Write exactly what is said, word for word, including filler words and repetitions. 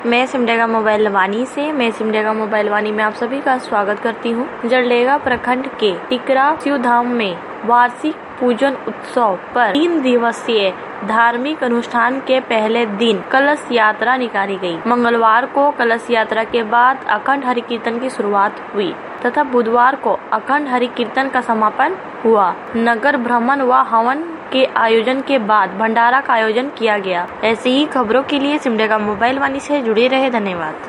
मैं सिमडेगा मोबाइल वानी से मैं सिमडेगा मोबाइल वानी में आप सभी का स्वागत करती हूँ। जड़लेगा प्रखंड के टिकरा शिव धाम में वार्षिक पूजन उत्सव पर तीन दिवसीय धार्मिक अनुष्ठान के पहले दिन कलश यात्रा निकाली गई। मंगलवार को कलश यात्रा के बाद अखंड हरि कीर्तन की शुरुआत हुई तथा बुधवार को अखंड हरि कीर्तन का समापन हुआ। नगर भ्रमण व हवन के आयोजन के बाद भंडारा का आयोजन किया गया। ऐसी ही खबरों के लिए सिमडेगा मोबाइल वानी से जुड़े रहे। धन्यवाद।